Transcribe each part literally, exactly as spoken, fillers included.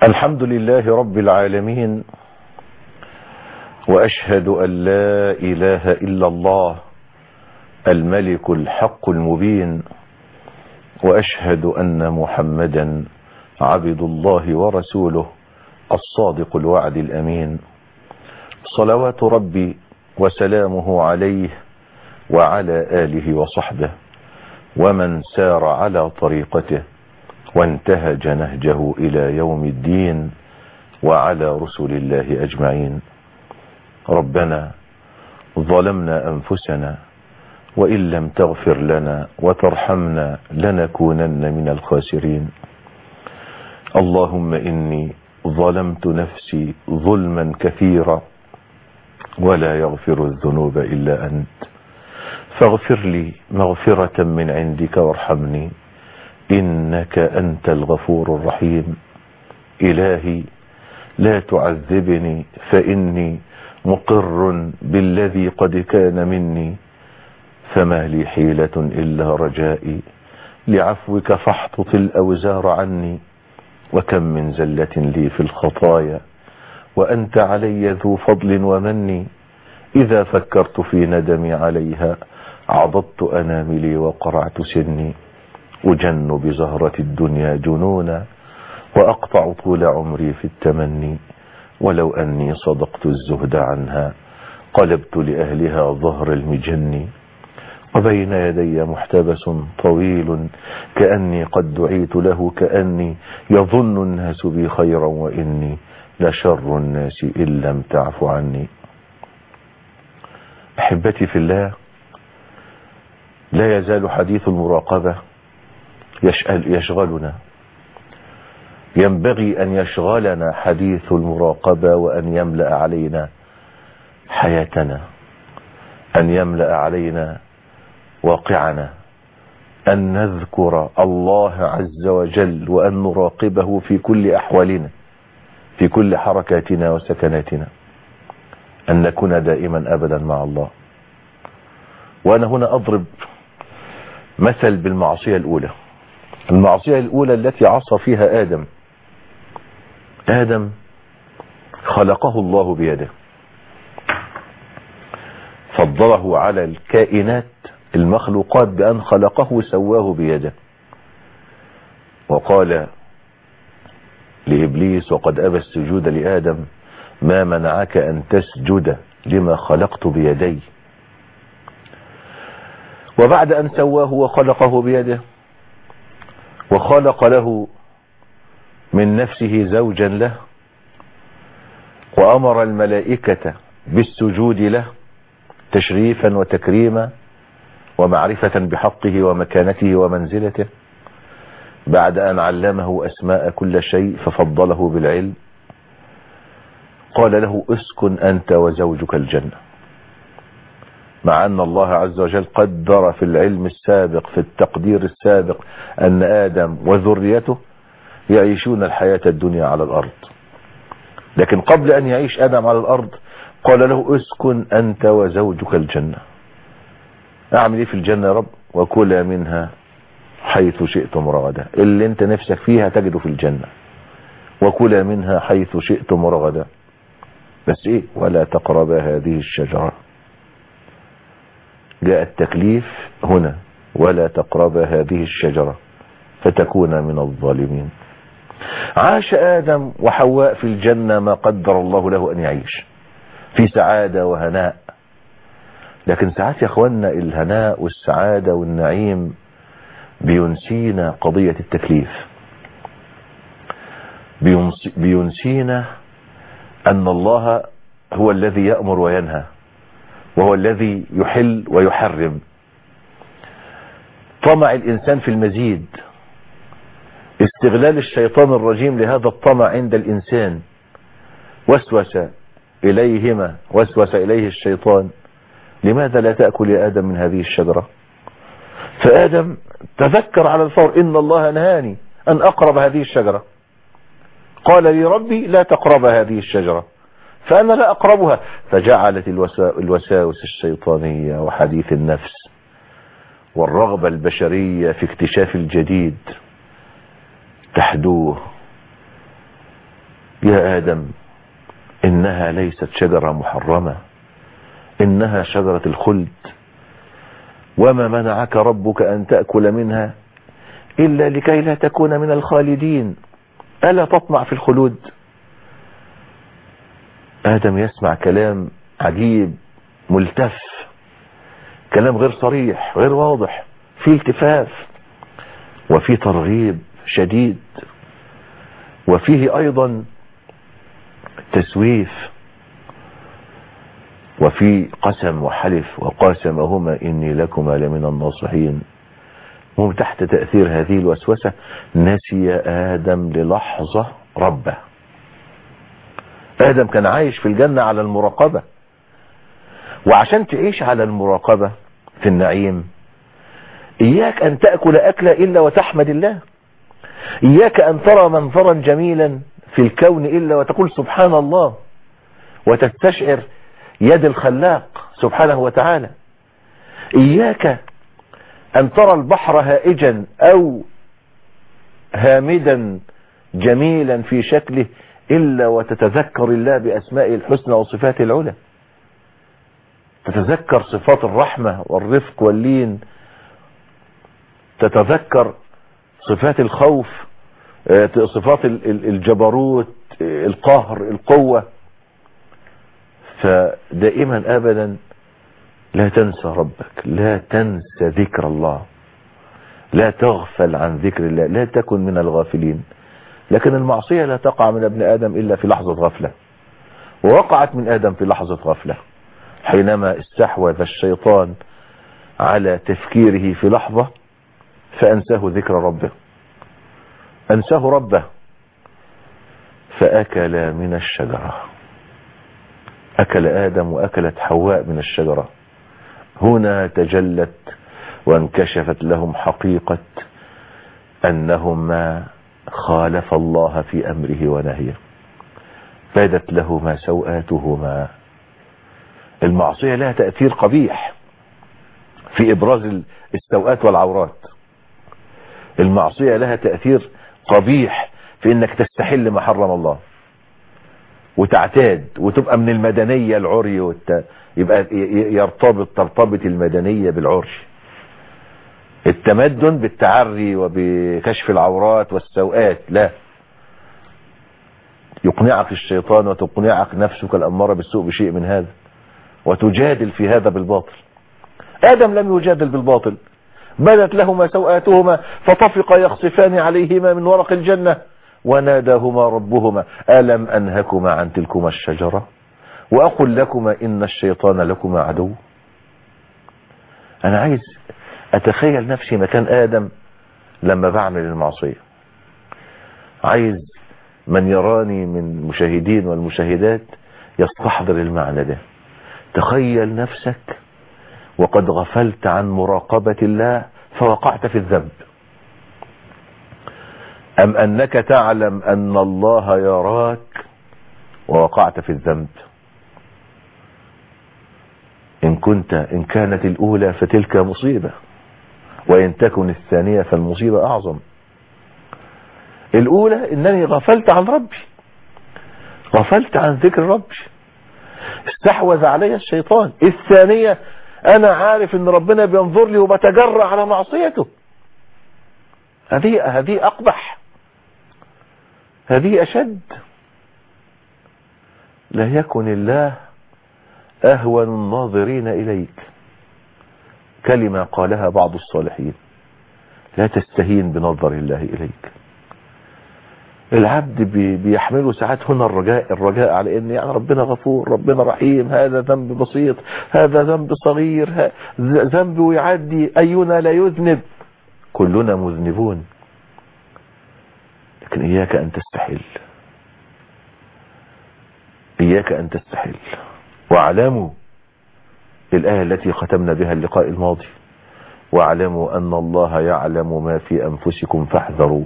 الحمد لله رب العالمين، وأشهد أن لا إله إلا الله الملك الحق المبين، وأشهد أن محمدا عبد الله ورسوله الصادق الوعد الأمين، صلوات ربي وسلامه عليه وعلى آله وصحبه ومن سار على طريقته وانتهج نهجه إلى يوم الدين، وعلى رسل الله أجمعين. ربنا ظلمنا أنفسنا وإن لم تغفر لنا وترحمنا لنكونن من الخاسرين. اللهم إني ظلمت نفسي ظلما كثيرا ولا يغفر الذنوب إلا أنت، فاغفر لي مغفرة من عندك وارحمني إنك أنت الغفور الرحيم. إلهي لا تعذبني فإني مقر بالذي قد كان مني، فما لي حيلة إلا رجائي لعفوك فاحطط الأوزار عني. وكم من زلة لي في الخطايا وأنت علي ذو فضل ومني، إذا فكرت في ندمي عليها عضضت أناملي وقرعت سني. أجن بزهرة الدنيا جنونا وأقطع طول عمري في التمني، ولو أني صدقت الزهد عنها قلبت لأهلها ظهر المجن. وبين يدي محتبس طويل كأني قد دعيت له، كأني يظن الناس بي خيرا وإني لشر الناس إن لم تعف عني. أحبتي في الله، لا يزال حديث المراقبة يشغلنا. ينبغي أن يشغلنا حديث المراقبة وأن يملأ علينا حياتنا، أن يملأ علينا واقعنا، أن نذكر الله عز وجل وأن نراقبه في كل أحوالنا، في كل حركاتنا وسكناتنا، أن نكون دائما أبدا مع الله. وأنا هنا أضرب مثل بالمعصية الأولى، المعصية الأولى التي عصى فيها آدم. آدم خلقه الله بيده، فضله على الكائنات المخلوقات بأن خلقه سواه بيده، وقال لإبليس وقد أبى السجود لآدم ما منعك أن تسجد لما خلقت بيدي. وبعد أن سواه وخلقه بيده وخلق له من نفسه زوجا له، وأمر الملائكة بالسجود له تشريفا وتكريما ومعرفة بحقه ومكانته ومنزلته، بعد أن علمه أسماء كل شيء ففضله بالعلم، قال له اسكن أنت وزوجك الجنة، مع أن الله عز وجل قدر في العلم السابق في التقدير السابق أن آدم وذريته يعيشون الحياة الدنيا على الأرض. لكن قبل أن يعيش آدم على الأرض قال له اسكن أنت وزوجك الجنة. أعمل إيه في الجنة يا رب؟ وكلا منها حيث شئتم رغدا، اللي انت نفسك فيها تجده في الجنة. وكلا منها حيث شئتم رغدا، بس إيه؟ ولا تقرب هذه الشجرة. جاء التكليف هنا، ولا تقرب هذه الشجرة فتكون من الظالمين. عاش آدم وحواء في الجنة ما قدر الله له أن يعيش، في سعادة وهناء. لكن ساعات يا أخوانا الهناء والسعادة والنعيم بينسينا قضية التكليف، بينسينا أن الله هو الذي يأمر وينهى، وهو الذي يحل ويحرم. طمع الإنسان في المزيد، استغلال الشيطان الرجيم لهذا الطمع عند الإنسان، وسوس إليهما وسوس إليه الشيطان لماذا لا تأكل يا آدم من هذه الشجرة؟ فآدم تذكر على الفور إن الله نهاني أن أقرب هذه الشجرة، قال لي ربي لا تقرب هذه الشجرة، فأنا لا أقربها. فجعلت الوساوس الشيطانية وحديث النفس والرغبة البشرية في اكتشاف الجديد تحدوه يا آدم إنها ليست شجرة محرمة، إنها شجرة الخلد، وما منعك ربك أن تأكل منها إلا لكي لا تكون من الخالدين، ألا تطمع في الخلود؟ آدم يسمع كلام عجيب ملتف، كلام غير صريح غير واضح، فيه التفاف وفيه ترغيب شديد، وفيه أيضا تسويف، وفي قسم وحلف وقاسمهما إني لكما لمن الناصحين. هم تحت تأثير هذه الوسوسة نسي آدم للحظة ربه. آدم كان عايش في الجنة على المراقبة، وعشان تعيش على المراقبة في النعيم إياك أن تأكل أكلة إلا وتحمد الله، إياك أن ترى منظرا جميلا في الكون إلا وتقول سبحان الله، وتستشعر يد الخلاق سبحانه وتعالى. إياك أن ترى البحر هائجا أو هامدا جميلا في شكله إلا وتتذكر الله بأسمائه الحسنى وصفاته العلى، تتذكر صفات الرحمة والرفق واللين، تتذكر صفات الخوف، صفات الجبروت، القهر، القوة. فدائما أبدا لا تنسى ربك، لا تنسى ذكر الله، لا تغفل عن ذكر الله، لا تكن من الغافلين. لكن المعصية لا تقع من ابن آدم إلا في لحظة غفلة، ووقعت من آدم في لحظة غفلة حينما استحوذ الشيطان على تفكيره في لحظة فأنساه ذكر ربه، أنساه ربه فأكل من الشجرة. أكل آدم وأكلت حواء من الشجرة. هنا تجلت وانكشفت لهم حقيقة أنهما خالف الله في أمره ونهيه، بدت لهما سوآتهما. المعصية لها تأثير قبيح في إبراز السوآت والعورات، المعصية لها تأثير قبيح في إنك تستحل ما حرم الله وتعتاد وتبقى من المدنية العري، والت... يبقى يرتبط ترتبط المدنية بالعري، التمدن بالتعري وبكشف العورات والسوءات. لا، يقنعك الشيطان وتقنعك نفسك الأمارة بالسوء بشيء من هذا وتجادل في هذا بالباطل. آدم لم يجادل بالباطل، بدت لهما سوآتهما فطفقا يخصفان عليهما من ورق الجنة وناداهما ربهما ألم أنهكما عن تلكما الشجرة وأقل لكما إن الشيطان لكما عدو. أنا عايز أتخيل نفسي مكان آدم لما بعمل المعصية، عايز من يراني من المشاهدين والمشاهدات يستحضر المعنى ده. تخيل نفسك وقد غفلت عن مراقبة الله فوقعت في الذنب، أم أنك تعلم أن الله يراك ووقعت في الذنب. إن كنت إن كانت الأولى فتلك مصيبة، وإن تكن الثانية فالمصيبة أعظم. الأولى إنني غفلت عن ربي، غفلت عن ذكر ربي، استحوذ علي الشيطان. الثانية أنا عارف إن ربنا بينظر لي وبتجرأ على معصيته. هذه هذه أقبح، هذه أشد. لا يكن الله أهون الناظرين إليك، كلمة قالها بعض الصالحين، لا تستهين بنظر الله إليك. العبد بيحمله ساعات هنا الرجاء الرجاء على ان يعني ربنا غفور، ربنا رحيم، هذا ذنب بسيط، هذا ذنب صغير، ذنب ويعدي، أينا لا يذنب، كلنا مذنبون. لكن إياك أن تستحل، إياك أن تستحل. واعلموا الآية التي ختمنا بها اللقاء الماضي، واعلموا أن الله يعلم ما في أنفسكم فاحذروه،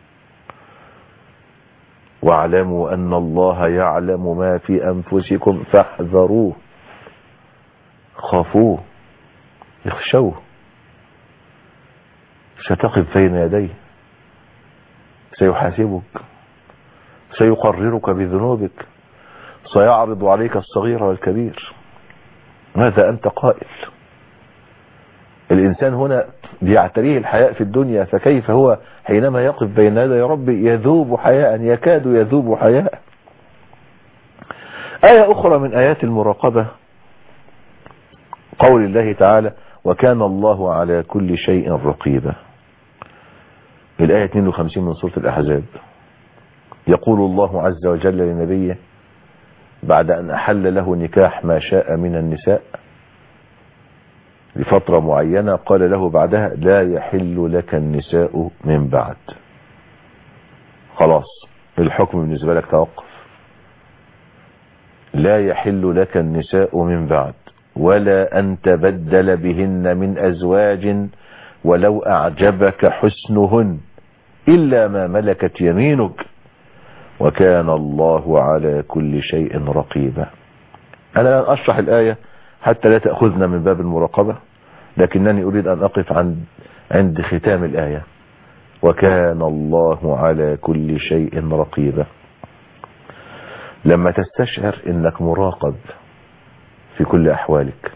واعلموا أن الله يعلم ما في أنفسكم فاحذروه. خافوه، اخشوه، ستقف بين يديه، سيحاسبك، سيقررك بذنوبك، سيعرض عليك الصغير والكبير. ماذا أنت قائل؟ الإنسان هنا بيعتريه الحياء في الدنيا، فكيف هو حينما يقف بين يدي ربي يذوب حياء، يكاد يذوب حياء. آية أخرى من آيات المراقبة قول الله تعالى: وكان الله على كل شيء رقيبا. الآية اثنين وخمسين من سورة الأحزاب. يقول الله عز وجل لنبيه بعد أن أحل له نكاح ما شاء من النساء لفترة معينة، قال له بعدها: لا يحل لك النساء من بعد. خلاص الحكم بالنسبة لك توقف. لا يحل لك النساء من بعد ولا أن تبدل بهن من أزواج ولو أعجبك حسنهن إلا ما ملكت يمينك وكان الله على كل شيء رقيبا. أنا لن أشرح الآية حتى لا تأخذنا من باب المراقبة، لكنني أريد أن أقف عند عند ختام الآية: وكان الله على كل شيء رقيبا. لما تستشعر إنك مراقب في كل أحوالك،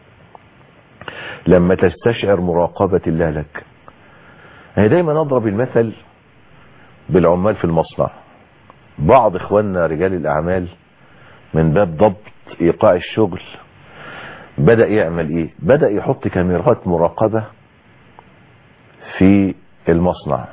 لما تستشعر مراقبة الله لك. يعني دايما نضرب المثل بالعمال في المصنع. بعض إخواننا رجال الأعمال من باب ضبط إيقاع الشغل بدأ يعمل إيه؟ بدأ يحط كاميرات مراقبة في المصنع،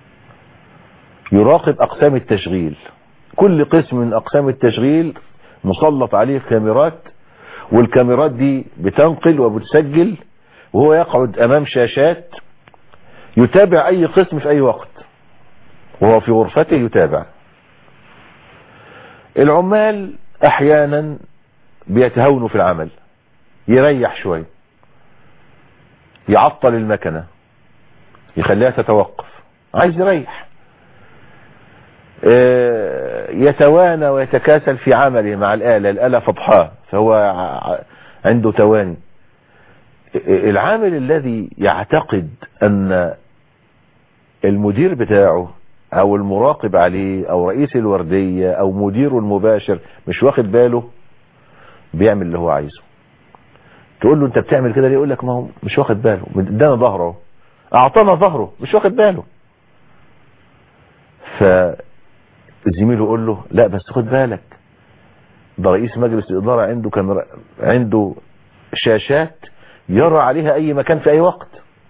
يراقب أقسام التشغيل. كل قسم من أقسام التشغيل مسلط عليه كاميرات، والكاميرات دي بتنقل وبتسجل، وهو يقعد أمام شاشات يتابع أي قسم في أي وقت، وهو في غرفته يتابع. العمال أحيانا بيتهاونوا في العمل، يريح شوي، يعطل المكنة، يخليها تتوقف، عايز يريح، يتوانى ويتكاسل في عمله مع الآلة، الآلة فضحاه فهو عنده تواني. العامل الذي يعتقد أن المدير بتاعه أو المراقب عليه أو رئيس الوردية أو مديره المباشر مش واخد باله، بيعمل اللي هو عايزه. تقول له أنت بتعمل كده ليه؟ يقول لك ما هو مش واخد باله، ادانا ظهره، أعطانا ظهره، مش واخد باله. فزميله يقول له لا بس خد بالك، ده رئيس مجلس الإدارة عنده كاميرا، عنده شاشات يرى عليها أي مكان في أي وقت،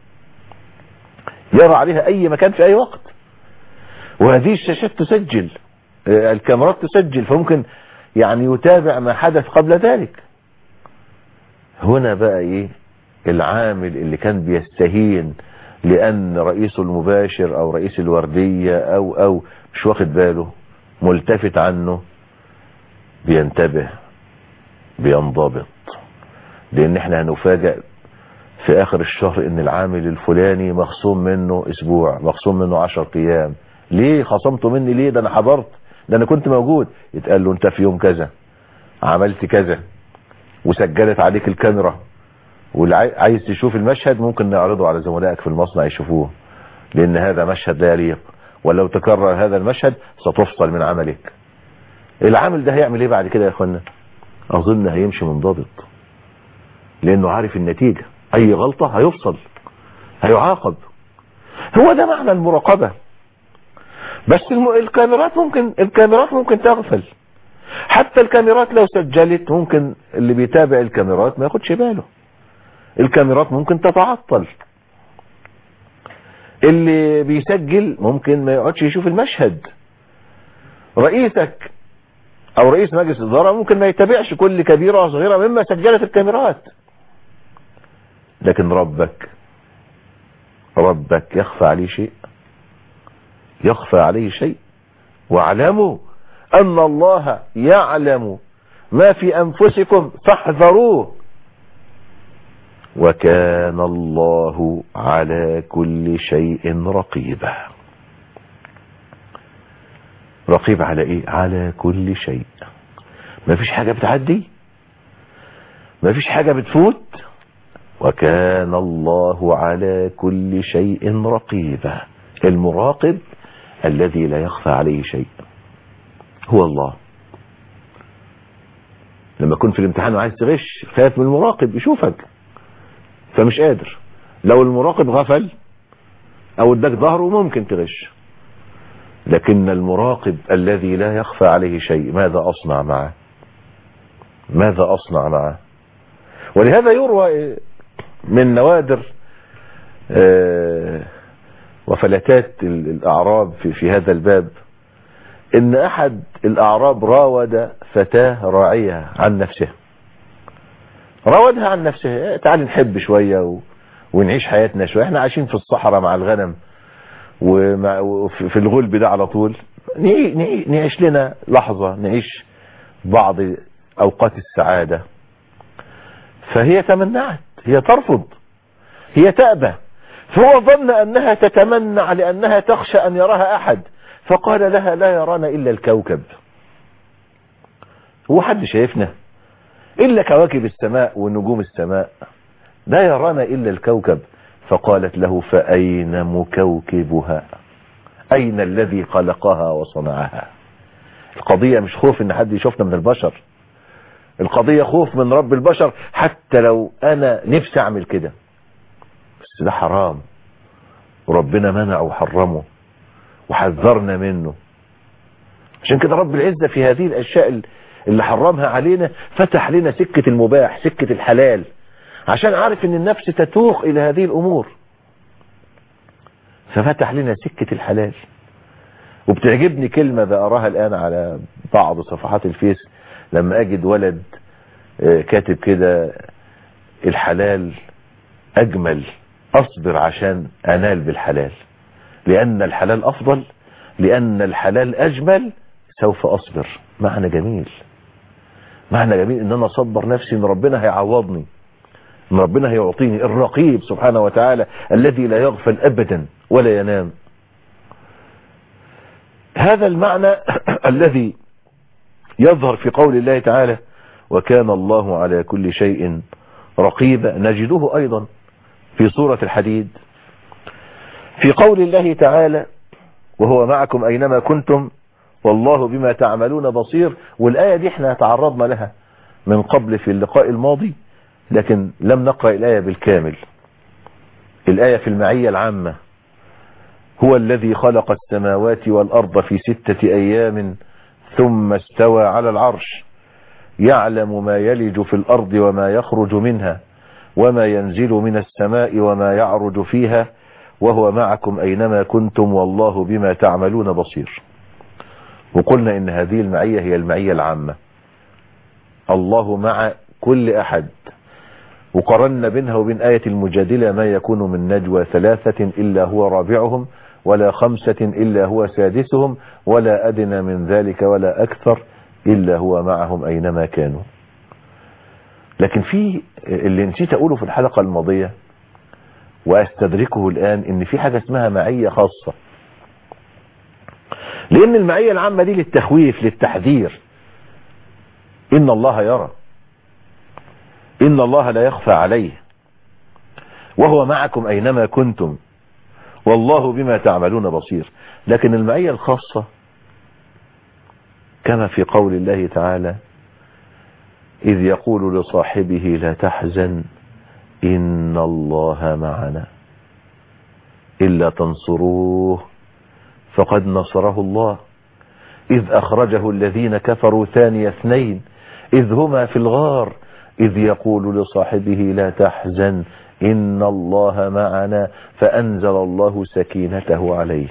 يرى عليها أي مكان في أي وقت، وهذه الشاشات تسجل، الكاميرات تسجل، فممكن يعني يتابع ما حدث قبل ذلك. هنا بقى ايه العامل اللي كان بيستهين لأن رئيسه المباشر أو رئيس الوردية أو أو مش واخد باله، ملتفت عنه، بينتبه، بينضبط. لأن احنا هنفاجأ في آخر الشهر إن العامل الفلاني مخصوم منه أسبوع، مخصوم منه عشر أيام. ليه خصمته مني؟ ليه؟ ده أنا حضرت، ده أنا كنت موجود. يتقال له أنت في يوم كذا عملت كذا وسجلت عليك الكاميرا، وعايز تشوف المشهد ممكن نعرضه على زملائك في المصنع يشوفوه، لأن هذا مشهد لا يليق، ولو تكرر هذا المشهد ستفصل من عملك. العامل ده هيعمل ايه بعد كده يا اخوانا؟ اظن هيمشي منضبط، لانه عارف النتيجة، اي غلطة هيفصل، هيعاقب. هو ده معنى المراقبة. بس الكاميرات ممكن الكاميرات ممكن تغفل، حتى الكاميرات لو سجلت ممكن اللي بيتابع الكاميرات ما ياخدش باله، الكاميرات ممكن تتعطل، اللي بيسجل ممكن ما يقعدش يشوف المشهد، رئيسك او رئيس مجلس الاداره ممكن ما يتابعش كل كبيرة وصغيرة مما سجلت الكاميرات. لكن ربك ربك يخفى عليه شيء؟ يخفى عليه شيء؟ واعلموا ان الله يعلم ما في انفسكم فاحذروه وكان الله على كل شيء رقيبا. رقيب على ايه؟ على كل شيء. ما فيش حاجة بتعدي، ما فيش حاجة بتفوت. وكان الله على كل شيء رقيبا. المراقب الذي لا يخفى عليه شيء. هو الله. لما كنت في الامتحان وعايز تغش خايف من المراقب يشوفك فمش قادر، لو المراقب غفل او اداك ظهره ممكن تغش، لكن المراقب الذي لا يخفى عليه شيء ماذا اصنع معه؟ ماذا اصنع معه؟ ولهذا يروى من نوادر وفلتات الاعراب في, في هذا الباب ان احد الاعراب راود فتاة راعية عن نفسها، راودها عن نفسها، تعالي نحب شوية و... ونعيش حياتنا شوية، احنا عايشين في الصحراء مع الغنم ومع... وفي الغلب ده على طول، نعي... نعي... نعيش لنا لحظة، نعيش بعض اوقات السعادة. فهي تمنعت، هي ترفض، هي تأبى، فهو ظن انها تتمنع لانها تخشى ان يراها احد، فقال لها لا يرانا الا الكوكب، هو حد شايفنا الا كواكب السماء ونجوم السماء، لا يرانا الا الكوكب. فقالت له فاين مكوكبها؟ اين الذي خلقها وصنعها؟ القضية مش خوف ان حد يشوفنا من البشر، القضية خوف من رب البشر. حتى لو انا نفسي اعمل كده بس ده حرام، وربنا منع وحرمه وحذرنا منه. عشان كده رب العزة في هذه الاشياء اللي حرمها علينا فتح لنا سكة المباح، سكة الحلال، عشان عارف ان النفس تتوق الى هذه الامور، ففتح لنا سكة الحلال. وبتعجبني كلمة بقراها الان على بعض صفحات الفيس، لما اجد ولد كاتب كده الحلال اجمل، اصبر عشان انال بالحلال، لان الحلال افضل، لان الحلال اجمل، سوف اصبر. معنى جميل، معنى جميل ان انا اصبر نفسي ان ربنا هيعوضني، ان ربنا هيعطيني. الرقيب سبحانه وتعالى الذي لا يغفل ابدا ولا ينام. هذا المعنى الذي يظهر في قول الله تعالى وكان الله على كل شيء رقيبا، نجده ايضا في سورة الحديد في قول الله تعالى وهو معكم اينما كنتم والله بما تعملون بصير. والآية دي احنا تعرضنا لها من قبل في اللقاء الماضي، لكن لم نقرأ الآية بالكامل. الآية في المعية العامة، هو الذي خلق السماوات والأرض في ستة أيام ثم استوى على العرش يعلم ما يلج في الأرض وما يخرج منها وما ينزل من السماء وما يعرج فيها وهو معكم أينما كنتم والله بما تعملون بصير. وقلنا إن هذه المعية هي المعية العامة، الله مع كل أحد. وقرنا بينها وبين آية المجادلة ما يكون من نجوى ثلاثة إلا هو رابعهم ولا خمسة إلا هو سادسهم ولا أدنى من ذلك ولا أكثر إلا هو معهم أينما كانوا. لكن في اللي نسيت أقوله في الحلقة الماضية وأستدركه الآن، إن في حاجة اسمها معية خاصة، لأن المعية العامة دي للتخويف للتحذير. إن الله يرى، إن الله لا يخفى عليه، وهو معكم أينما كنتم والله بما تعملون بصير. لكن المعية الخاصة كما في قول الله تعالى إذ يقول لصاحبه لا تحزن إن الله معنا إلا تنصروه فقد نصره الله إذ أخرجه الذين كفروا ثاني اثنين إذ هما في الغار إذ يقول لصاحبه لا تحزن إن الله معنا فأنزل الله سكينته عليه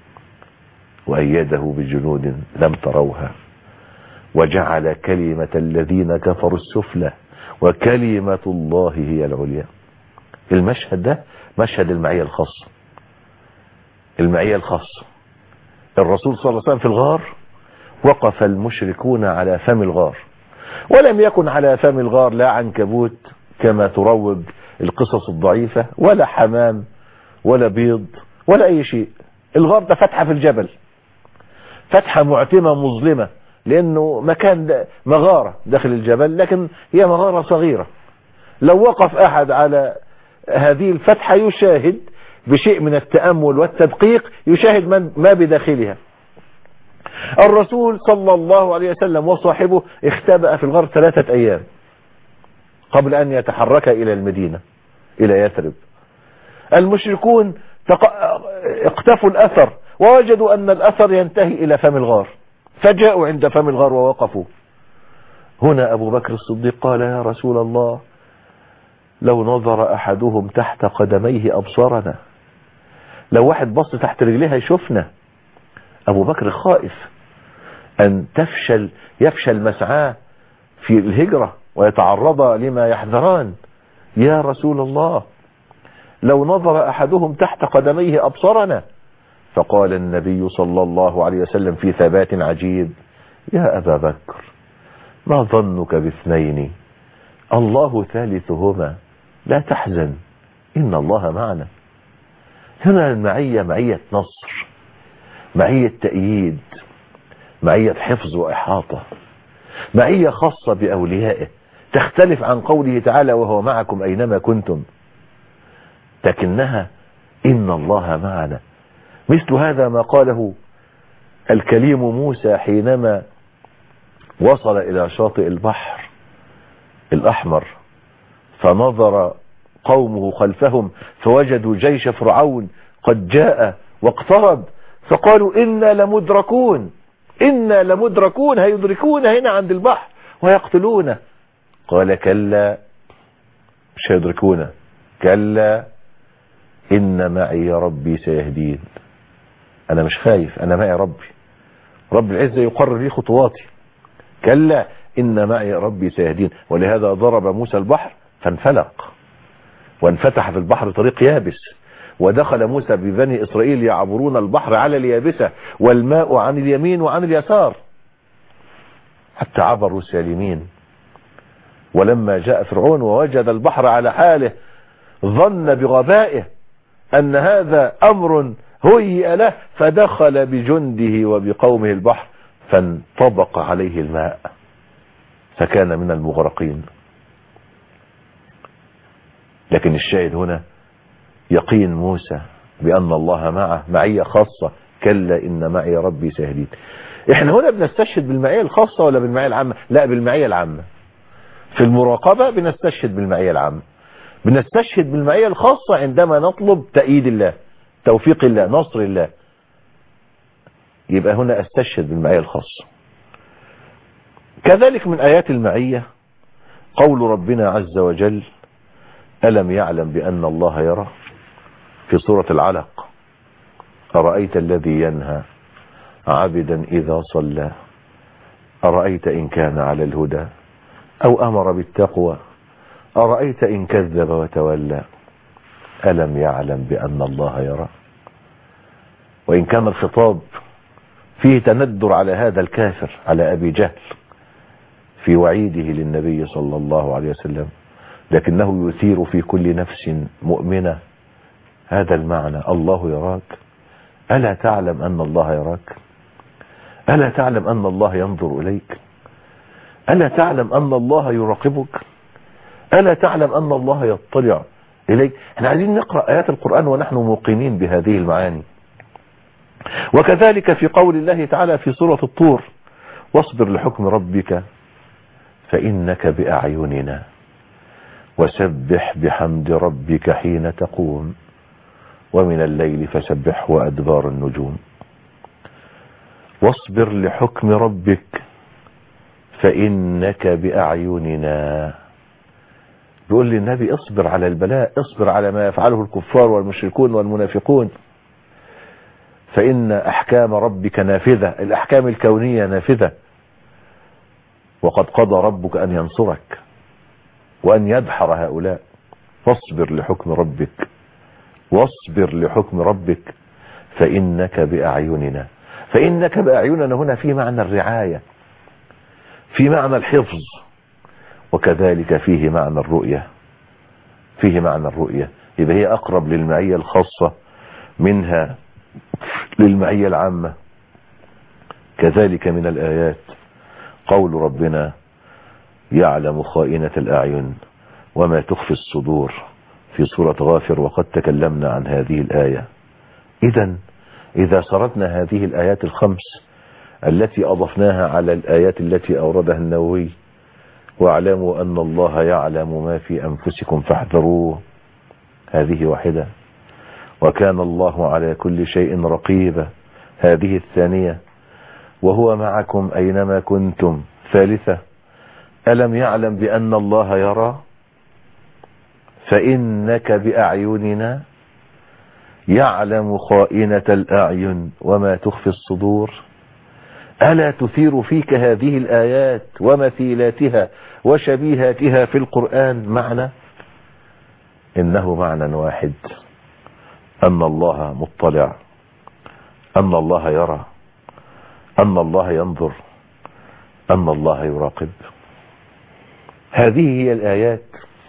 وأيده بجنود لم تروها وجعل كلمة الذين كفروا السفلى وكلمة الله هي العليا. المشهد ده مشهد المعية الخاصة، المعية الخاصة. الرسول صلى الله عليه وسلم في الغار وقف المشركون على فم الغار، ولم يكن على فم الغار لا عنكبوت كما تروج القصص الضعيفة ولا حمام ولا بيض ولا أي شيء. الغار ده فتحة في الجبل، فتحة معتمة مظلمة، لأنه مكان مغارة داخل الجبل، لكن هي مغارة صغيرة. لو وقف أحد على هذه الفتحة يشاهد بشيء من التأمل والتدقيق، يشاهد ما بداخلها. الرسول صلى الله عليه وسلم وصاحبه اختبأ في الغار ثلاثة أيام قبل أن يتحرك إلى المدينة إلى يثرب. المشركون اقتفوا الأثر ووجدوا أن الأثر ينتهي إلى فم الغار، فجاءوا عند فم الغار ووقفوا. هنا أبو بكر الصديق قال: يا رسول الله، لو نظر أحدهم تحت قدميه أبصرنا، لو واحد بص تحت رجليه يشوفنا. أبو بكر خائف أن تفشل يفشل مسعاه في الهجرة ويتعرض لما يحذران. يا رسول الله، لو نظر أحدهم تحت قدميه أبصرنا. فقال النبي صلى الله عليه وسلم في ثبات عجيب: يا أبا بكر، ما ظنك باثنين الله ثالثهما، لا تحزن إن الله معنا. هنا المعية معية نصر، معية تأييد، معية حفظ وإحاطة، معية خاصة بأوليائه تختلف عن قوله تعالى: وهو معكم أينما كنتم، لكنها إن الله معنا. مثل هذا ما قاله الكليم موسى حينما وصل إلى شاطئ البحر الأحمر، فنظر قومه خلفهم فوجدوا جيش فرعون قد جاء واقترب، فقالوا: إنا لمدركون، إنا لمدركون، هيدركون هنا عند البحر ويقتلونه. قال: كلا، مش هيدركونه، كلا إن معي ربي سيهدين. أنا مش خايف، أنا معي ربي، رب العزة يقرر لي خطواتي. كلا إن معي ربي سيهدين. ولهذا ضرب موسى البحر فانفلق وانفتح في البحر طريق يابس، ودخل موسى ببني إسرائيل يعبرون البحر على اليابسة والماء عن اليمين وعن اليسار حتى عبروا سالمين. ولما جاء فرعون ووجد البحر على حاله ظن بغبائه أن هذا أمر هيئ له، فدخل بجنده وبقومه البحر فانطبق عليه الماء فكان من المغرقين. لكن الشاهد هنا يقين موسى بأن الله معه معية خاصة. كلا إن معي ربي سيهدين. احنا هنا بنستشهد بالمعية الخاصة ولا بالمعية العامة؟ لا، بالمعية العامة. في المراقبة بنستشهد بالمعية العامة، بنستشهد بالمعية الخاصة عندما نطلب تأييد الله، توفيق الله، نصر الله. يبقى هنا استشهد بالمعية الخاصة. كذلك من آيات المعية قول ربنا عز وجل: ألم يعلم بأن الله يرى، في سورة العلق: أرأيت الذي ينهى عبدا إذا صلى، أرأيت إن كان على الهدى أو أمر بالتقوى، أرأيت إن كذب وتولى، ألم يعلم بأن الله يرى. وإن كان الخطاب فيه تندر على هذا الكافر، على أبي جهل، في وعيده للنبي صلى الله عليه وسلم، لكنه يثير في كل نفس مؤمنة هذا المعنى: الله يراك، ألا تعلم أن الله يراك؟ ألا تعلم أن الله ينظر إليك؟ ألا تعلم أن الله يراقبك؟ ألا تعلم أن الله يطلع إليك؟ احنا عايزين نقرأ آيات القرآن ونحن موقنين بهذه المعاني. وكذلك في قول الله تعالى في سورة الطور: واصبر لحكم ربك فإنك بأعيننا وسبح بحمد ربك حين تقوم ومن الليل فسبح وأدبار النجوم. واصبر لحكم ربك فإنك بأعيننا. بيقول لي النبي: اصبر على البلاء، اصبر على ما يفعله الكفار والمشركون والمنافقون، فإن أحكام ربك نافذة، الأحكام الكونية نافذة، وقد قضى ربك أن ينصرك وأن يدحر هؤلاء. فاصبر لحكم ربك، واصبر لحكم ربك فإنك بأعيننا. فإنك بأعيننا هنا في معنى الرعاية، في معنى الحفظ، وكذلك فيه معنى الرؤية، فيه معنى الرؤية. يبقى هي أقرب للمعية الخاصة منها للمعية العامة. كذلك من الآيات قول ربنا: يعلم خائنة الأعين وما تخفي الصدور، في سورة غافر، وقد تكلمنا عن هذه الآية. إذن إذا سردنا هذه الآيات الخمس التي أضفناها على الآيات التي أوردها النووي، واعلموا أن الله يعلم ما في أنفسكم فاحذروه، هذه واحدة. وكان الله على كل شيء رقيبا، هذه الثانية. وهو معكم أينما كنتم، ثالثة. ألم يعلم بأن الله يرى، فإنك بأعيننا، يعلم خائنة الأعين وما تخفي الصدور. ألا تثير فيك هذه الآيات ومثيلاتها وشبيهاتها في القرآن معنى؟ إنه معنى واحد، أن الله مطلع، أن الله يرى، أن الله ينظر، أن الله يراقب. هذه هي الآيات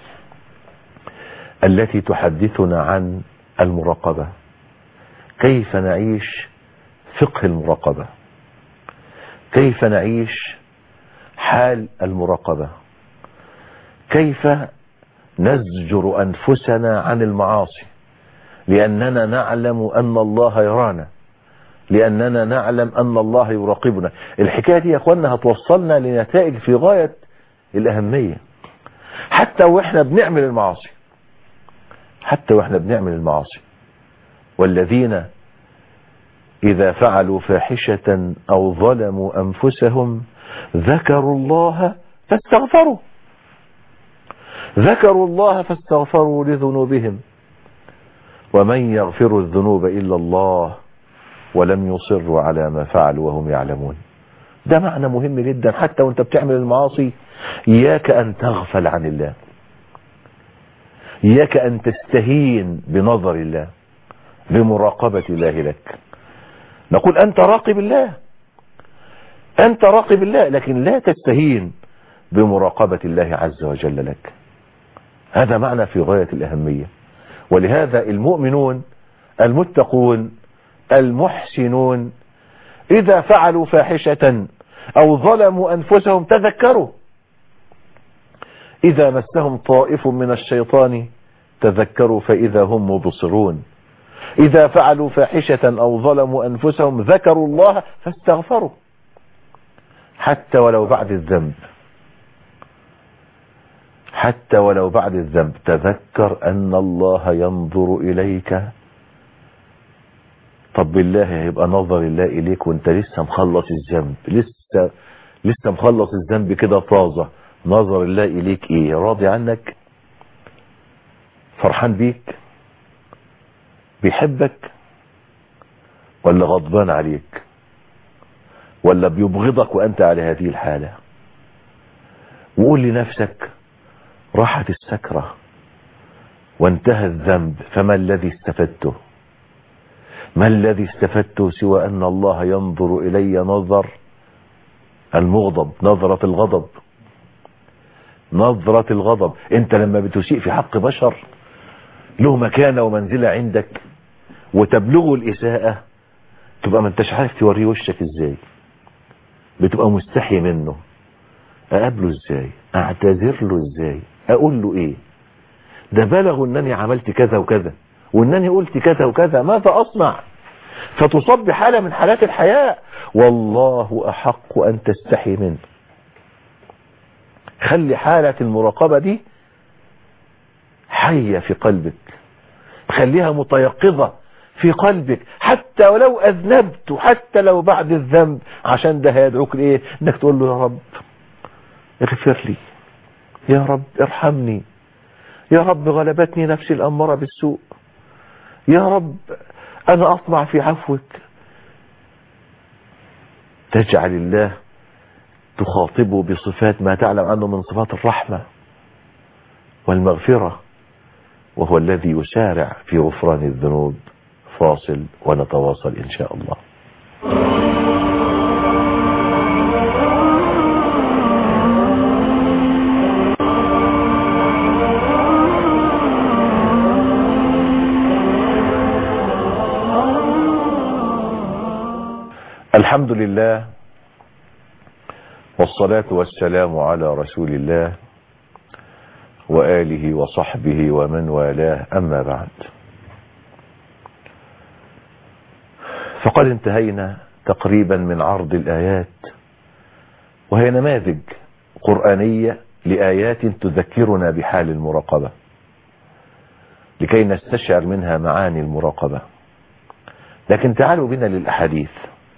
التي تحدثنا عن المراقبة، كيف نعيش فقه المراقبة، كيف نعيش حال المراقبة، كيف نزجر أنفسنا عن المعاصي، لأننا نعلم أن الله يرانا، لأننا نعلم أن الله يراقبنا. الحكاية دي يا أخوانا هتوصلنا لنتائج في غاية الأهمية، حتى وإحنا بنعمل المعاصي، حتى وإحنا بنعمل المعاصي. والذين إذا فعلوا فاحشة أو ظلموا أنفسهم ذكروا الله فاستغفروا، ذكروا الله فاستغفروا لذنوبهم ومن يغفر الذنوب إلا الله ولم يصروا على ما فعلوا وهم يعلمون. ده معنى مهم جدا. حتى وانت بتعمل المعاصي إياك أن تغفل عن الله، إياك أن تستهين بنظر الله، بمراقبة الله لك. نقول أنت راقب الله، أنت راقب الله، لكن لا تستهين بمراقبة الله عز وجل لك. هذا معنى في غاية الأهمية. ولهذا المؤمنون المتقون المحسنون إذا فعلوا فاحشة أو ظلموا أنفسهم تذكروا، إذا مسهم طائف من الشيطان تذكروا فإذا هم مبصرون، إذا فعلوا فاحشة أو ظلموا أنفسهم ذكروا الله فاستغفروا، حتى ولو بعد الذنب، حتى ولو بعد الذنب تذكر أن الله ينظر إليك. طب بالله هيبقى نظر الله إليك وانت لسه مخلص الذنب، لسه لسه مخلص الذنب كده طازة، نظر الله إليك إيه؟ راضي عنك؟ فرحان بيك؟ بيحبك؟ ولا غضبان عليك؟ ولا بيبغضك وأنت على هذه الحالة؟ وقول لنفسك راحت السكرة وانتهى الذنب، فما الذي استفدته؟ ما الذي استفدته سوى أن الله ينظر إلي نظر المغضب، نظرة الغضب، نظرة الغضب. انت لما بتسيء في حق بشر له مكانة ومنزلة عندك وتبلغه الإساءة، تبقى ما انتش عارف توريه وشك ازاي، بتبقى مستحي منه. اقابله ازاي؟ اعتذر له ازاي؟ اقول له ايه؟ ده بلغوا انني عملت كذا وكذا وانني قلت كذا وكذا، ماذا اصنع؟ فتصاب بحالة من حالات الحياء، والله احق ان تستحي منه. خلي حالة المراقبة دي حية في قلبك، خليها متيقظة في قلبك، حتى ولو اذنبت، حتى لو بعد الذنب، عشان ده هيدعوك لايه؟ انك تقول له يا رب اغفر لي، يا رب ارحمني، يا رب غلبتني نفسي الأمارة بالسوء، يا رب أنا أطمع في عفوك. تجعل الله تخاطبه بصفات ما تعلم عنه من صفات الرحمة والمغفرة، وهو الذي يسارع في غفران الذنوب. فاصل ونتواصل إن شاء الله. الحمد لله والصلاة والسلام على رسول الله وآله وصحبه ومن والاه، أما بعد، فقد انتهينا تقريبا من عرض الآيات، وهي نماذج قرآنية لآيات تذكرنا بحال المراقبة لكي نستشعر منها معاني المراقبة. لكن تعالوا بنا للأحاديث.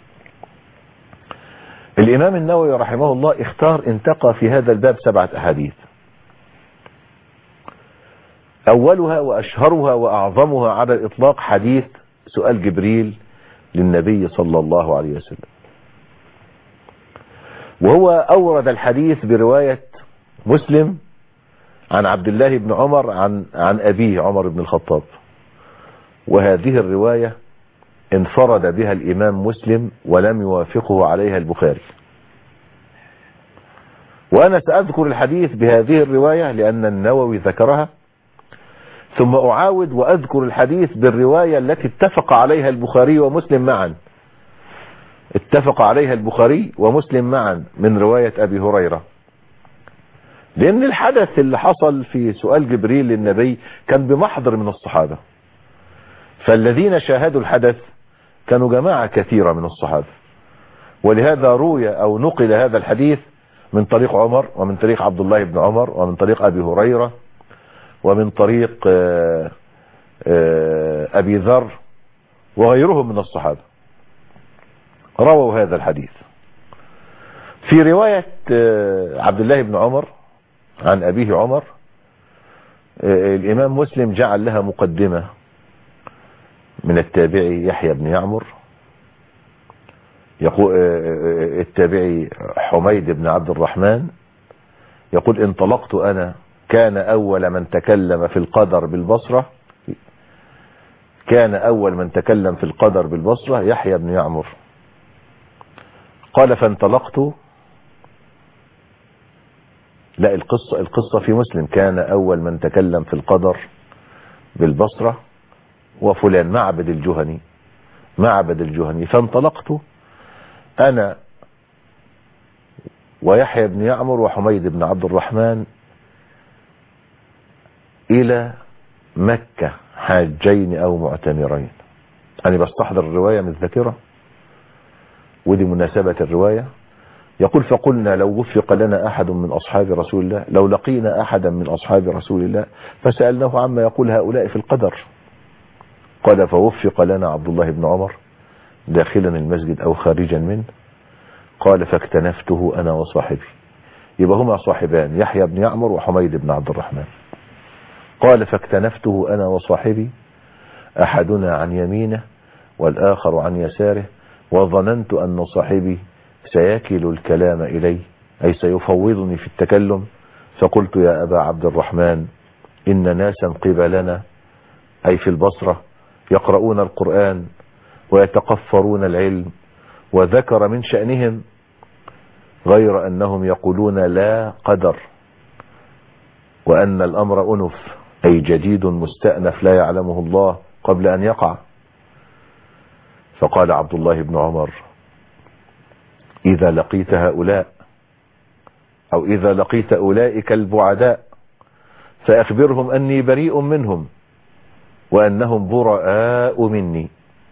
الإمام النووي رحمه الله اختار انتقى في هذا الباب سبعة أحاديث، أولها وأشهرها وأعظمها على الإطلاق حديث سؤال جبريل للنبي صلى الله عليه وسلم، وهو أورد الحديث برواية مسلم عن عبد الله بن عمر عن عن أبيه عمر بن الخطاب، وهذه الرواية انفرد بها الإمام مسلم ولم يوافقه عليها البخاري. وأنا سأذكر الحديث بهذه الرواية لأن النووي ذكرها، ثم أعاود وأذكر الحديث بالرواية التي اتفق عليها البخاري ومسلم معا اتفق عليها البخاري ومسلم معا من رواية أبي هريرة، لأن الحدث اللي حصل في سؤال جبريل للنبي كان بمحضر من الصحابة، فالذين شاهدوا الحدث كانوا جماعة كثيرة من الصحابة، ولهذا روي أو نقل هذا الحديث من طريق عمر ومن طريق عبد الله بن عمر ومن طريق أبي هريرة ومن طريق أبي ذر وغيرهم من الصحابة رووا هذا الحديث. في رواية عبد الله بن عمر عن أبيه عمر الإمام مسلم جعل لها مقدمة من التابعي يحيى بن يعمر، يقول التابعي حميد بن عبد الرحمن يقول انطلقت أنا كان أول من تكلم في القدر بالبصرة كان أول من تكلم في القدر بالبصرة يحيى بن يعمر. قال فانطلقت، لا القصة القصة في مسلم كان أول من تكلم في القدر بالبصرة وفلان معبد الجهني معبد الجهني فانطلقت أنا ويحيى بن يعمر وحميد بن عبد الرحمن إلى مكة حاجين أو معتمرين. أنا بستحضر الرواية من الذاكرة ودي مناسبة الرواية. يقول فقلنا لو وفق لنا أحد من أصحاب رسول الله لو لقينا أحدا من أصحاب رسول الله فسألناه عما يقول هؤلاء في القدر. قال فوفق لنا عبد الله بن عمر داخلا المسجد أو خارجا منه. قال فاكتنفته أنا وصاحبي، يبقى هما صاحبان يحيى بن يعمر وحميد بن عبد الرحمن. قال فاكتنفته أنا وصاحبي أحدنا عن يمينه والآخر عن يساره وظننت أن صاحبي سيكل الكلام إلي أي سيفوضني في التكلم. فقلت يا أبا عبد الرحمن إن ناسا قبلنا أي في البصرة يقرؤون القرآن ويتقفرون العلم، وذكر من شأنهم غير أنهم يقولون لا قدر وأن الأمر أنف أي جديد مستأنف لا يعلمه الله قبل أن يقع. فقال عبد الله بن عمر إذا لقيت هؤلاء أو إذا لقيت أولئك البعداء فأخبرهم أني بريء منهم وأنهم براء مني،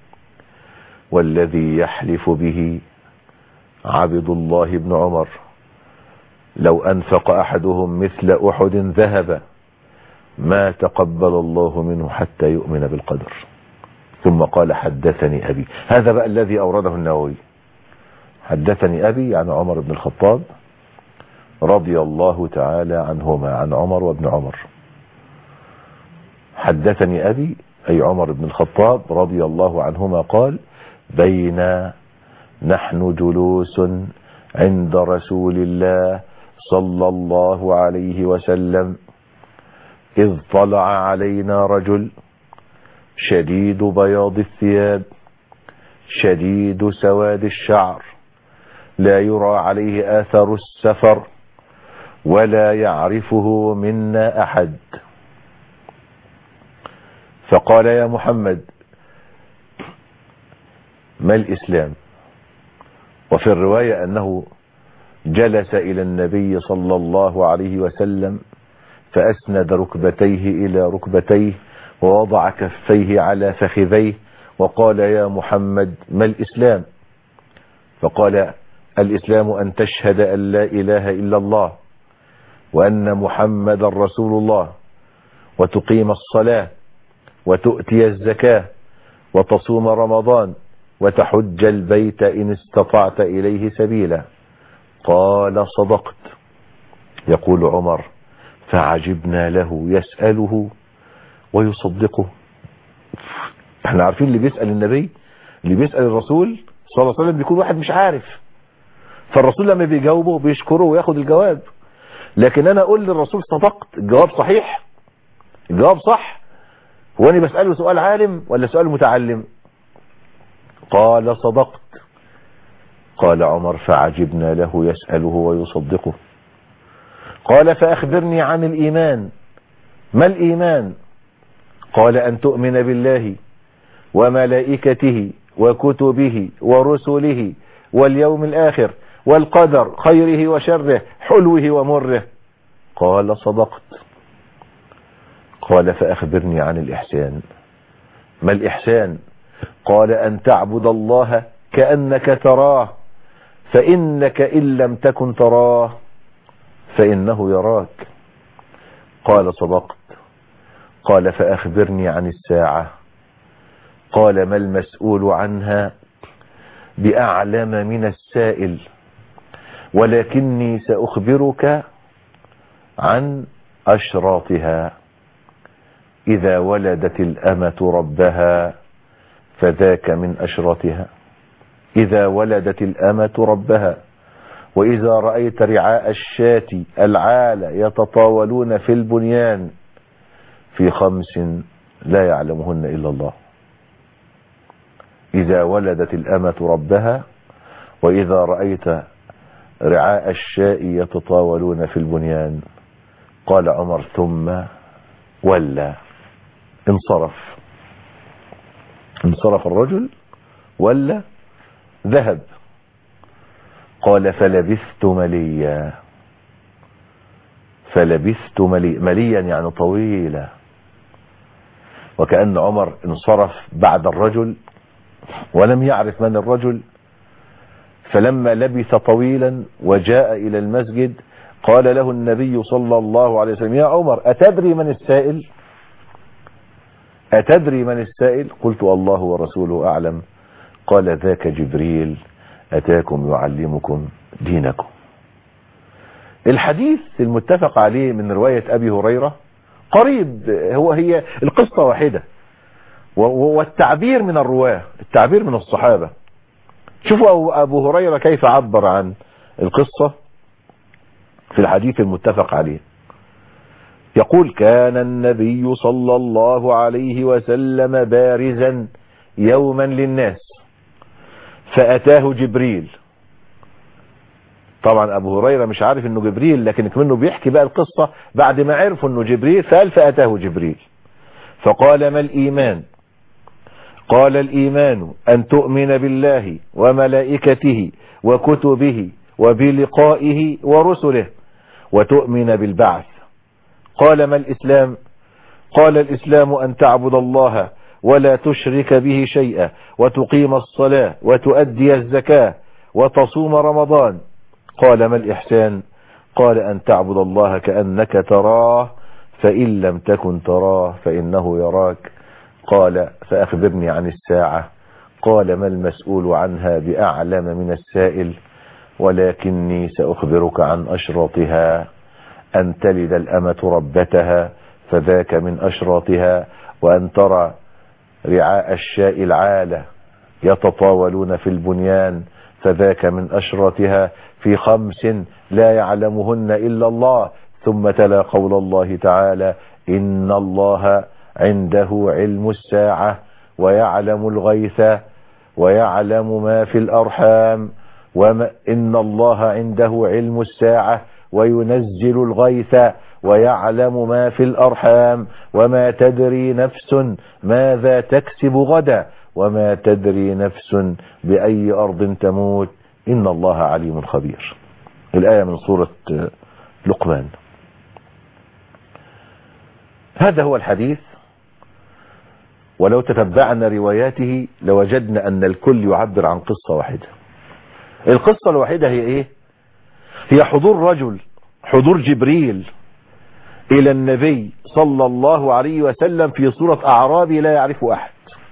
والذي يحلف به عبد الله بن عمر لو أنفق أحدهم مثل أحد ذهب ما تقبل الله منه حتى يؤمن بالقدر. ثم قال حدثني أبي. هذا بقى الذي أورده النووي. حدثني أبي عن عمر بن الخطاب رضي الله تعالى عنهما عن عمر وابن عمر. حدثني أبي أي عمر بن الخطاب رضي الله عنهما قال بينا نحن جلوس عند رسول الله صلى الله عليه وسلم إذ طلع علينا رجل شديد بياض الثياب شديد سواد الشعر لا يرى عليه آثر السفر ولا يعرفه منا أحد. فقال يا محمد ما الإسلام؟ وفي الرواية أنه جلس إلى النبي صلى الله عليه وسلم فأسند ركبتيه إلى ركبتيه ووضع كفيه على فخذيه وقال يا محمد ما الإسلام؟ فقال الإسلام أن تشهد أن لا إله إلا الله وأن محمد رسول الله وتقيم الصلاة وتؤتي الزكاة وتصوم رمضان وتحج البيت إن استطعت إليه سبيلا. قال صدقت. يقول عمر فعجبنا له يسأله ويصدقه. احنا عارفين اللي بيسأل النبي اللي بيسأل الرسول صلى الله عليه وسلم بيكون واحد مش عارف، فالرسول لما بيجاوبه بيشكره وياخد الجواب. لكن انا اقول للرسول صدقت، الجواب صحيح، الجواب صح، هو انا بسأله سؤال عالم ولا سؤال متعلم؟ قال صدقت. قال عمر فعجبنا له يسأله ويصدقه. قال فأخبرني عن الإيمان. ما الإيمان؟ قال أن تؤمن بالله وملائكته وكتبه ورسله واليوم الآخر والقدر خيره وشره حلوه ومره. قال صدقت. قال فأخبرني عن الإحسان. ما الإحسان؟ قال أن تعبد الله كأنك تراه فإنك إن لم تكن تراه فإنه يراك. قال صدقت. قال فأخبرني عن الساعة. قال ما المسؤول عنها بأعلم من السائل ولكني سأخبرك عن أشراطها. إذا ولدت الأمة ربها فذاك من أشراطها. إذا ولدت الأمة ربها. وإذا رأيت رعاء الشاة العالة يتطاولون في البنيان في خمس لا يعلمهن إلا الله. إذا ولدت الأمة ربها وإذا رأيت رعاء الشاء يتطاولون في البنيان. قال عمر ثم ولى، انصرف انصرف الرجل ولا ذهب. قال فلبثت مليا. فلبثت مليا، مليا يعني طويلا، وكأن عمر انصرف بعد الرجل ولم يعرف من الرجل. فلما لبث طويلا وجاء إلى المسجد قال له النبي صلى الله عليه وسلم يا عمر أتدري من السائل؟ أتدري من السائل؟ قلت الله ورسوله أعلم. قال ذاك جبريل أتاكم يعلمكم دينكم. الحديث المتفق عليه من رواية أبي هريرة قريب، هو هي القصة واحدة والتعبير من الرواه، التعبير من الصحابة. شوفوا أبو هريرة كيف عبر عن القصة في الحديث المتفق عليه. يقول كان النبي صلى الله عليه وسلم بارزا يوما للناس فأتاه جبريل. طبعا أبو هريرة مش عارف انه جبريل، لكن كمنه بيحكي بقى القصة بعد ما عرفوا انه جبريل، فقال فأتاه جبريل فقال ما الإيمان؟ قال الإيمان أن تؤمن بالله وملائكته وكتبه وبلقائه ورسله وتؤمن بالبعث. قال ما الإسلام؟ قال الإسلام أن تعبد الله ولا تشرك به شيئا وتقيم الصلاة وتؤدي الزكاة وتصوم رمضان. قال ما الإحسان؟ قال أن تعبد الله كأنك تراه فإن لم تكن تراه فإنه يراك. قال فأخبرني عن الساعة. قال ما المسؤول عنها بأعلم من السائل ولكني سأخبرك عن أشراطها. أن تلد الأمة ربتها فذاك من أشراطها، وأن ترى رعاء الشاء العالة يتطاولون في البنيان فذاك من أشراطها في خمس لا يعلمهن إلا الله. ثم تلا قول الله تعالى إن الله عنده علم الساعة ويعلم الغيث ويعلم ما في الأرحام وما إن الله عنده علم الساعة وينزل الغيث ويعلم ما في الأرحام وما تدري نفس ماذا تكسب غدا وما تدري نفس بأي أرض تموت إن الله عليم خبير. الآية من سورة لقمان. هذا هو الحديث، ولو تتبعنا رواياته لوجدنا أن الكل يعبر عن قصة واحدة. القصة الوحيدة هي ايه؟ هي حضور رجل، حضور جبريل الى النبي صلى الله عليه وسلم في صورة اعرابي لا يعرف احد.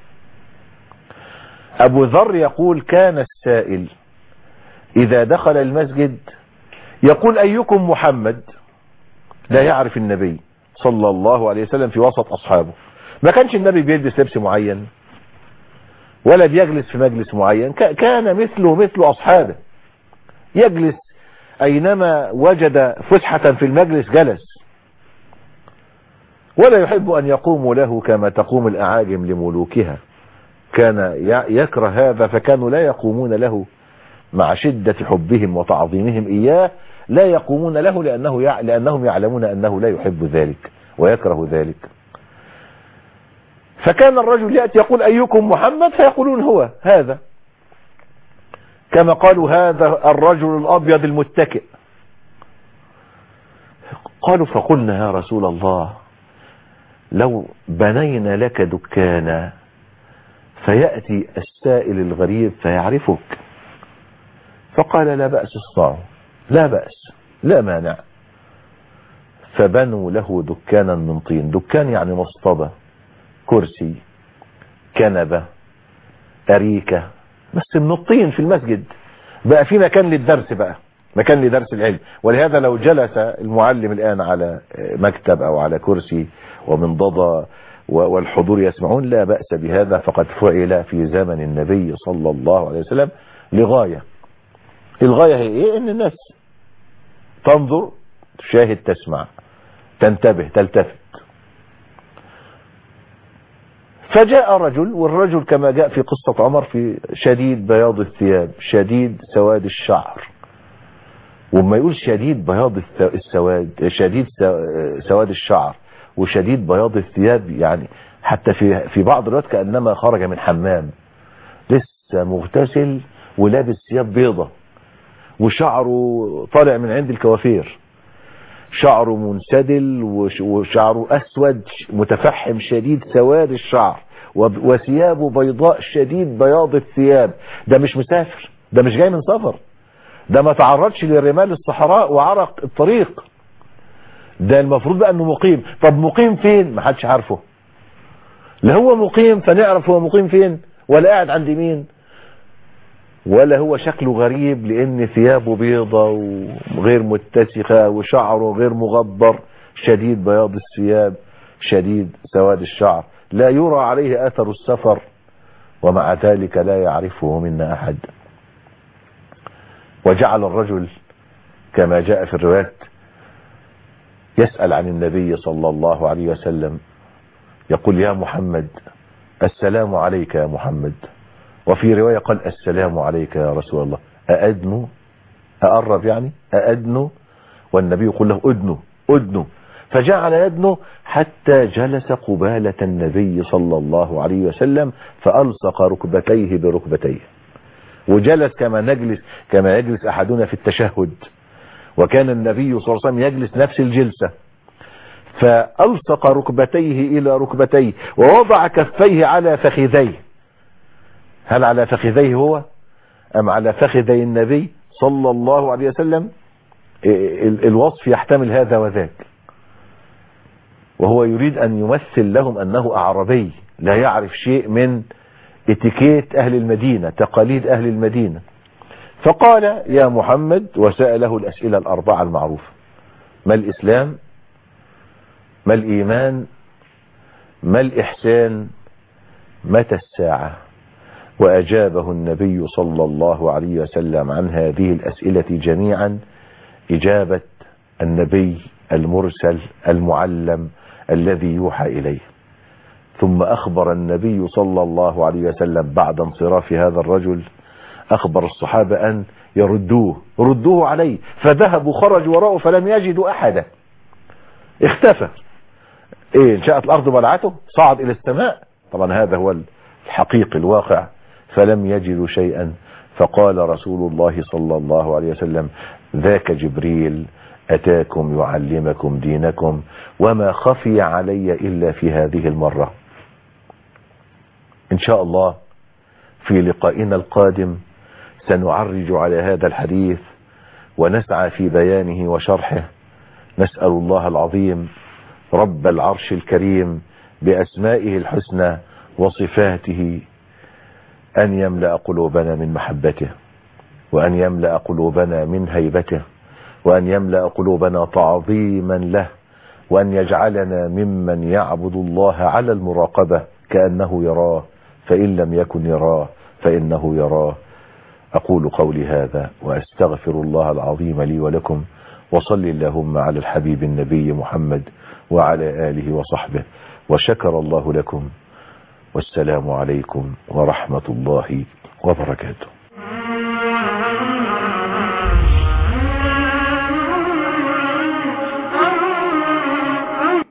ابو ذر يقول كان السائل اذا دخل المسجد يقول ايكم محمد، لا يعرف النبي صلى الله عليه وسلم في وسط اصحابه. ما كانش النبي بيلبس لبس معين ولا بيجلس في مجلس معين، كان مثله مثل اصحابه، يجلس اينما وجد فسحة في المجلس جلس، ولا يحب ان يقوموا له كما تقوم الاعاجم لملوكها. كان يكره هذا، فكانوا لا يقومون له مع شدة حبهم وتعظيمهم اياه، لا يقومون له لانه يع... لانهم يعلمون انه لا يحب ذلك ويكره ذلك. فكان الرجل يأتي يقول ايكم محمد، فيقولون هو هذا، كما قالوا هذا الرجل الابيض المتكئ. قالوا فقلنا يا رسول الله لو بنينا لك دكانا فيأتي السائل الغريب فيعرفك. فقال لا بأس اصنعوا، لا بأس لا مانع. فبنوا له دكانا من طين، دكان يعني مصطبة، كرسي، كنبة، أريكة، بس من الطين في المسجد. بقى في مكان للدرس، بقى مكان لدرس العلم. ولهذا لو جلس المعلم الآن على مكتب أو على كرسي ومنضدة والحضور يسمعون لا بأس بهذا، فقد فعل في زمن النبي صلى الله عليه وسلم لغاية. الغاية هي ايه؟ ان الناس تنظر، تشاهد، تسمع، تنتبه، تلتفت. فجاء رجل، والرجل كما جاء في قصة عمر في شديد بياض الثياب، شديد سواد الشعر. وما يقول شديد بياض السواد، شديد سواد الشعر وشديد بياض الثياب، يعني حتى في في بعض الوقت كأنما خرج من حمام، لسه مغتسل ولابس ثياب بيضة، وشعره طالع من عند الكوافير، شعره منسدل وشعره أسود متفحم شديد سواد الشعر، وثيابه بيضاء شديد بياض الثياب. ده مش مسافر، ده مش جاي من سفر، ده ما تعرضش لرمال الصحراء وعرق الطريق، ده المفروض بقى انه مقيم. طب مقيم فين؟ ما حدش عارفه، لا هو مقيم فنعرف هو مقيم فين، ولا قاعد عند مين، ولا هو شكله غريب لان ثيابه بيضة وغير متسخة وشعره غير مغبر، شديد بياض الثياب شديد سواد الشعر، لا يرى عليه اثر السفر، ومع ذلك لا يعرفه منا احد. وجعل الرجل كما جاء في الروايات يسأل عن النبي صلى الله عليه وسلم، يقول يا محمد السلام عليك يا محمد، وفي رواية قال السلام عليك يا رسول الله، أأدنو، أقرب يعني، أأدنو، والنبي يقول له أدنو أدنو، فجعل يدنو حتى جلس قبالة النبي صلى الله عليه وسلم فألصق ركبتيه بركبتيه، وجلس كما نجلس كما يجلس أحدنا في التشهد، وكان النبي صلى الله عليه وسلم يجلس نفس الجلسة، فألصق ركبتيه إلى ركبتيه ووضع كفيه على فخذيه. هل على فخذيه هو أم على فخذي النبي صلى الله عليه وسلم؟ الوصف يحتمل هذا وذاك، وهو يريد أن يمثل لهم أنه أعربي لا يعرف شيء من اتيكيت أهل المدينة، تقاليد أهل المدينة. فقال يا محمد، وسأله الأسئلة الأربعة المعروفة: ما الإسلام؟ ما الإيمان؟ ما الإحسان؟ متى الساعة؟ وأجابه النبي صلى الله عليه وسلم عن هذه الأسئلة جميعا إجابة النبي المرسل المعلم الذي يوحى إليه. ثم أخبر النبي صلى الله عليه وسلم بعد انصراف هذا الرجل، أخبر الصحابة أن يردوه ردوه عليه، فذهبوا خرجوا وراءه فلم يجدوا أحدا، اختفى. إيه، إن شاءت الأرض بلعته، صعد إلى السماء. طبعا هذا هو الحقيقي الواقع، فلم يجدوا شيئا. فقال رسول الله صلى الله عليه وسلم: ذاك جبريل أتاكم يعلمكم دينكم، وما خفي علي إلا في هذه المرة. إن شاء الله في لقائنا القادم سنعرج على هذا الحديث ونسعى في بيانه وشرحه. نسأل الله العظيم رب العرش الكريم بأسمائه الحسنى وصفاته أن يملأ قلوبنا من محبته، وأن يملأ قلوبنا من هيبته، وأن يملأ قلوبنا تعظيما له، وأن يجعلنا ممن يعبد الله على المراقبة كأنه يراه، فإن لم يكن يراه فإنه يراه. أقول قولي هذا وأستغفر الله العظيم لي ولكم، وصل اللهم على الحبيب النبي محمد وعلى آله وصحبه، وشكر الله لكم، والسلام عليكم ورحمة الله وبركاته.